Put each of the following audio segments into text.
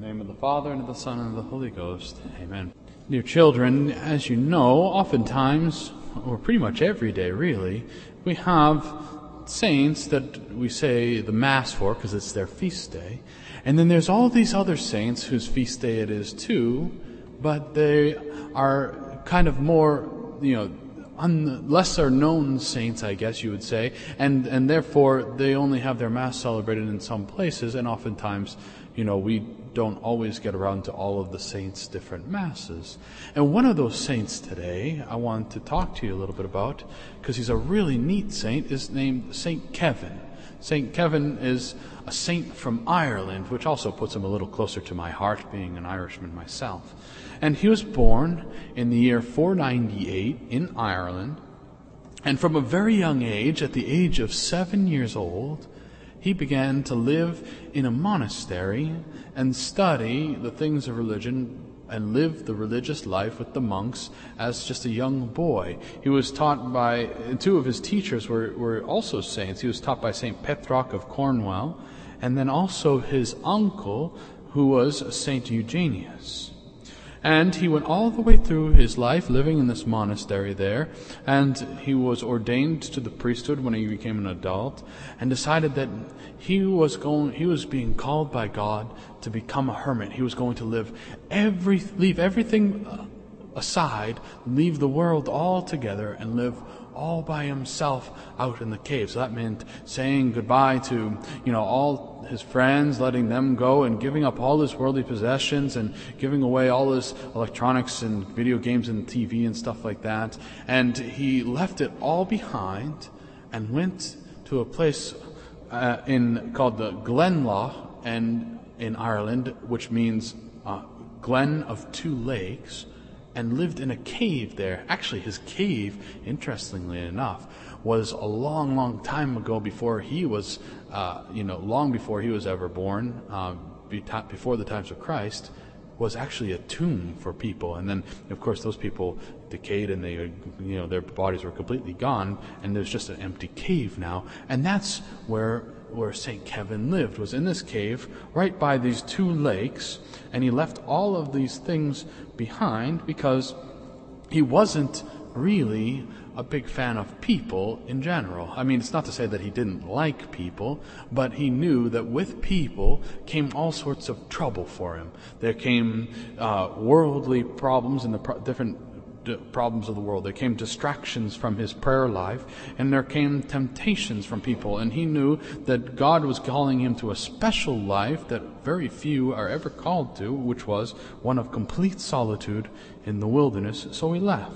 the name of the Father, and of the Son, and of the Holy Ghost. Amen. Dear children, as you know, oftentimes, or pretty much every day really, we have saints that we say the Mass for because it's their feast day. And then there's all these other saints whose feast day it is too, but they are kind of more, lesser known saints, I guess you would say, and therefore they only have their Mass celebrated in some places, and oftentimes, we don't always get around to all of the saints' different Masses. And one of those saints today I want to talk to you a little bit about, because he's a really neat saint, is named Saint Kevin. Saint Kevin is a saint from Ireland, which also puts him a little closer to my heart, being an Irishman myself. And he was born in the year 498 in Ireland, and from a very young age, at the age of 7 years old, he began to live in a monastery and study the things of religion and live the religious life with the monks as just a young boy. He was taught by, two of his teachers were also saints. He was taught by St. Petroc of Cornwall, and then also his uncle, who was St. Eugenius. And he went all the way through his life living in this monastery there, and he was ordained to the priesthood when he became an adult, and decided that he was being called by God to become a hermit. He was going to leave everything aside, leave the world altogether, and live all by himself out in the cave. So that meant saying goodbye to, all his friends, letting them go, and giving up all his worldly possessions, and giving away all his electronics and video games and TV and stuff like that. And he left it all behind and went to a place called the Glenlough and in Ireland, which means Glen of Two Lakes, and lived in a cave there. Actually, his cave, interestingly enough, was a long, long time ago before he was, long before he was ever born, before the times of Christ, was actually a tomb for people. And then, of course, those people decayed and they, their bodies were completely gone, and there's just an empty cave now. And that's where St. Kevin lived, was in this cave right by these two lakes, and he left all of these things behind because he wasn't really a big fan of people in general. I mean, it's not to say that he didn't like people, but he knew that with people came all sorts of trouble for him. There came worldly problems and different problems of the world. There came distractions from his prayer life, and there came temptations from people, and he knew that God was calling him to a special life that very few are ever called to, which was one of complete solitude in the wilderness. So he left.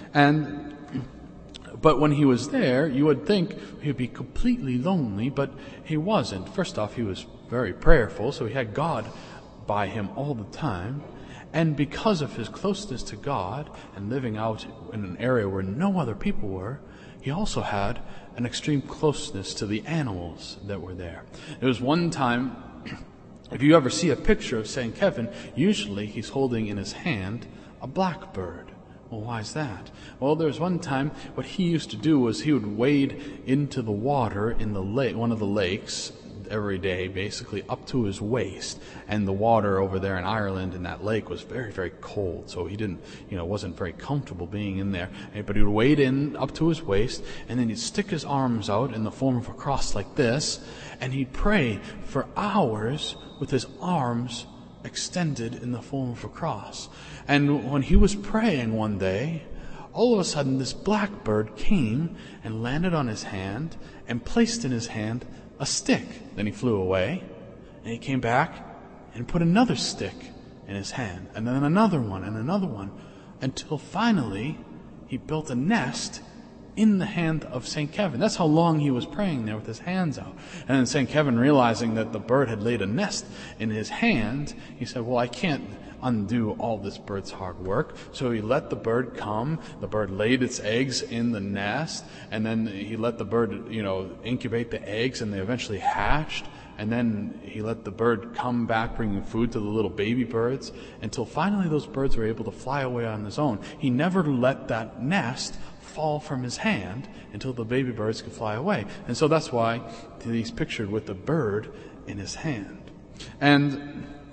But when he was there, you would think he'd be completely lonely, but he wasn't. First off, he was very prayerful, so he had God by him all the time. And because of his closeness to God and living out in an area where no other people were, he also had an extreme closeness to the animals that were there. There was one time, if you ever see a picture of St. Kevin, usually he's holding in his hand a blackbird. Well, why is that? Well, there was one time what he used to do was he would wade into the water in the lake, one of the lakes, every day, basically up to his waist, and the water over there in Ireland in that lake was very, very cold, so he didn't, wasn't very comfortable being in there. But he would wade in up to his waist, and then he'd stick his arms out in the form of a cross like this, and he'd pray for hours with his arms extended in the form of a cross. And when he was praying one day, all of a sudden this blackbird came and landed on his hand and placed in his hand a stick. Then he flew away, and he came back and put another stick in his hand, and then another one, until finally he built a nest in the hand of St. Kevin. That's how long he was praying there with his hands out. And then St. Kevin, realizing that the bird had laid a nest in his hand, he said, well, I can't undo all this bird's hard work. So he let the bird come. The bird laid its eggs in the nest, and then he let the bird, incubate the eggs, and they eventually hatched. And then he let the bird come back bringing food to the little baby birds until finally those birds were able to fly away on his own. He never let that nest fall from his hand until the baby birds could fly away. And so that's why he's pictured with the bird in his hand. And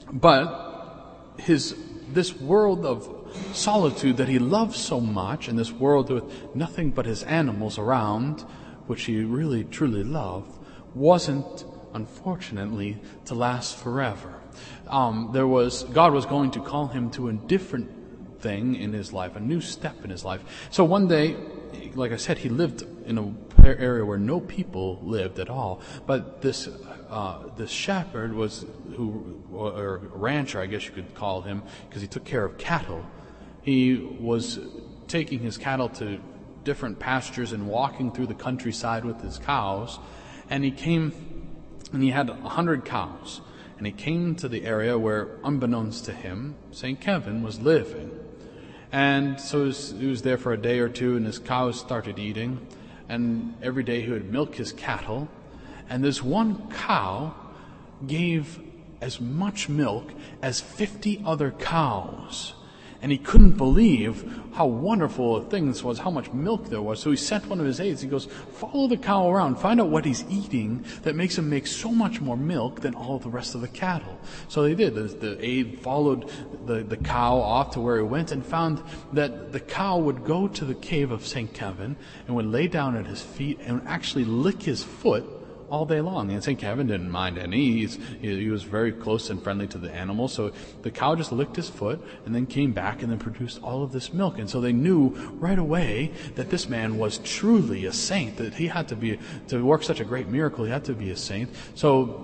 But this world of solitude that he loved so much, and this world with nothing but his animals around, which he really truly loved, wasn't, unfortunately, to last forever. God was going to call him to a different thing in his life, a new step in his life. So one day, like I said, he lived in an area where no people lived at all. But this shepherd or rancher, I guess you could call him, because he took care of cattle. He was taking his cattle to different pastures and walking through the countryside with his cows. And he had 100 cows. And he came to the area where, unbeknownst to him, St. Kevin was living. And so he was there for a day or two, and his cows started eating. And every day he would milk his cattle. And this one cow gave as much milk as 50 other cows. And he couldn't believe how wonderful a thing this was, how much milk there was. So he sent one of his aides. He goes, follow the cow around, find out what he's eating that makes him make so much more milk than all the rest of the cattle. So they did. The aide followed the cow off to where he went and found that the cow would go to the cave of St. Kevin and would lay down at his feet and actually lick his foot all day long. And St. Kevin didn't mind any. He was very close and friendly to the animal. So the cow just licked his foot and then came back and then produced all of this milk. And so they knew right away that this man was truly a saint, that he had to work such a great miracle, he had to be a saint. So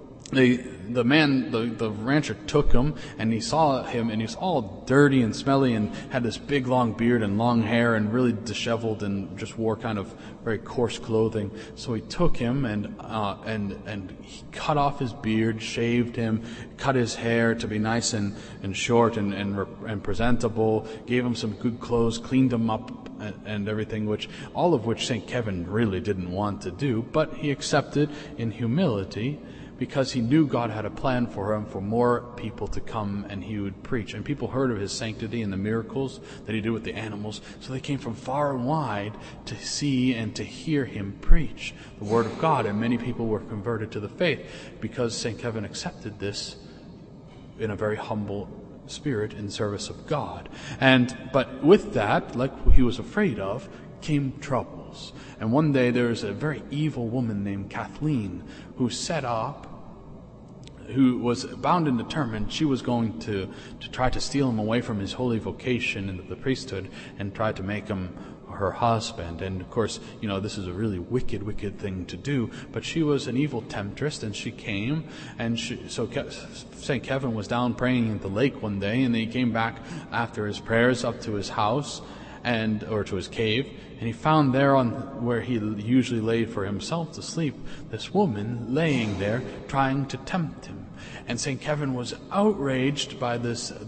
the rancher took him, and he saw him, and he was all dirty and smelly and had this big long beard and long hair and really disheveled and just wore kind of very coarse clothing. So he took him and he cut off his beard, shaved him, cut his hair to be nice and short and presentable, gave him some good clothes, cleaned him up and everything, all of which St. Kevin really didn't want to do, but he accepted in humility, because he knew God had a plan for him, for more people to come and he would preach. And people heard of his sanctity and the miracles that he did with the animals, so they came from far and wide to see and to hear him preach the Word of God. And many people were converted to the faith because St. Kevin accepted this in a very humble spirit in service of God. But with that, like he was afraid of, came troubles. And one day there was a very evil woman named Kathleen who was bound and determined she was going to try to steal him away from his holy vocation into the priesthood and try to make him her husband. And of course, this is a really wicked thing to do, but she was an evil temptress, and she came, and so St. Kevin was down praying at the lake one day, and he came back after his prayers up to his house or to his cave, and he found there where he usually laid for himself to sleep, this woman laying there trying to tempt him. And St. Kevin was outraged by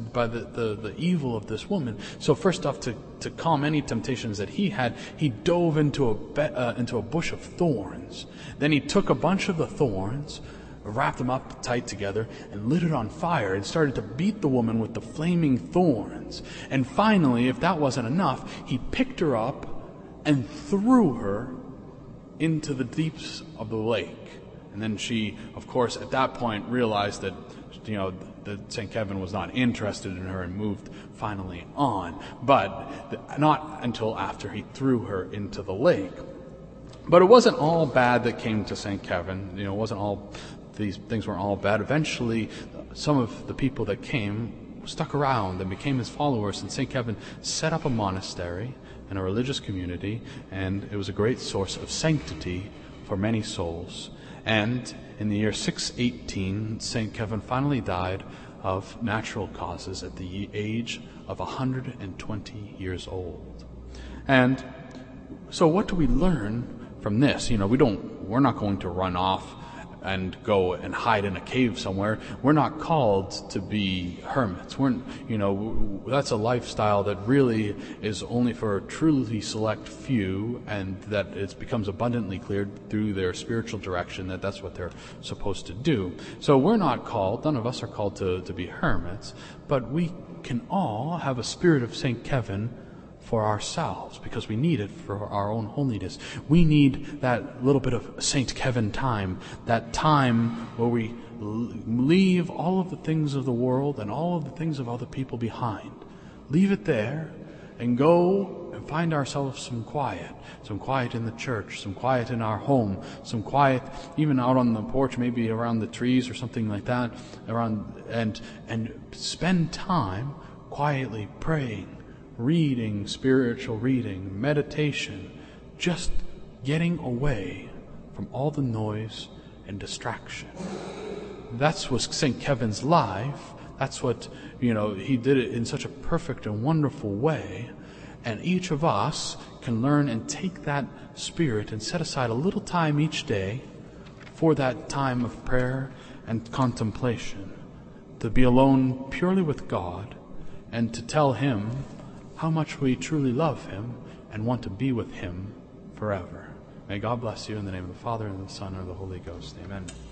the evil of this woman. So first off, to calm any temptations that he had, he dove into a bush of thorns. Then he took a bunch of the thorns, wrapped them up tight together, and lit it on fire and started to beat the woman with the flaming thorns. And finally, if that wasn't enough, he picked her up and threw her into the deeps of the lake. And then she, of course, at that point realized that, that St. Kevin was not interested in her and moved finally on. But not until after he threw her into the lake. But it wasn't all bad that came to St. Kevin. It wasn't all, these things weren't all bad. Eventually, some of the people that came stuck around and became his followers, and St. Kevin set up a monastery and a religious community, and it was a great source of sanctity for many souls. And in the year 618, St. Kevin finally died of natural causes at the age of 120 years old. And so what do we learn from this? We're not going to run off and go and hide in a cave somewhere. We're not called to be hermits. That's a lifestyle that really is only for a truly select few, and that it becomes abundantly clear through their spiritual direction that that's what they're supposed to do. So we're not called, none of us are called to be hermits, but we can all have a spirit of St. Kevin for ourselves, because we need it for our own holiness. We need that little bit of St. Kevin time, that time where we leave all of the things of the world and all of the things of other people behind. Leave it there and go and find ourselves some quiet in the church, some quiet in our home, some quiet even out on the porch, maybe around the trees or something like that, and spend time quietly praying, reading, spiritual reading, meditation, just getting away from all the noise and distraction. That's was St. Kevin's life. That's what, he did it in such a perfect and wonderful way. And each of us can learn and take that spirit and set aside a little time each day for that time of prayer and contemplation, to be alone purely with God and to tell Him how much we truly love Him and want to be with Him forever. May God bless you in the name of the Father, and of the Son, and of the Holy Ghost. Amen.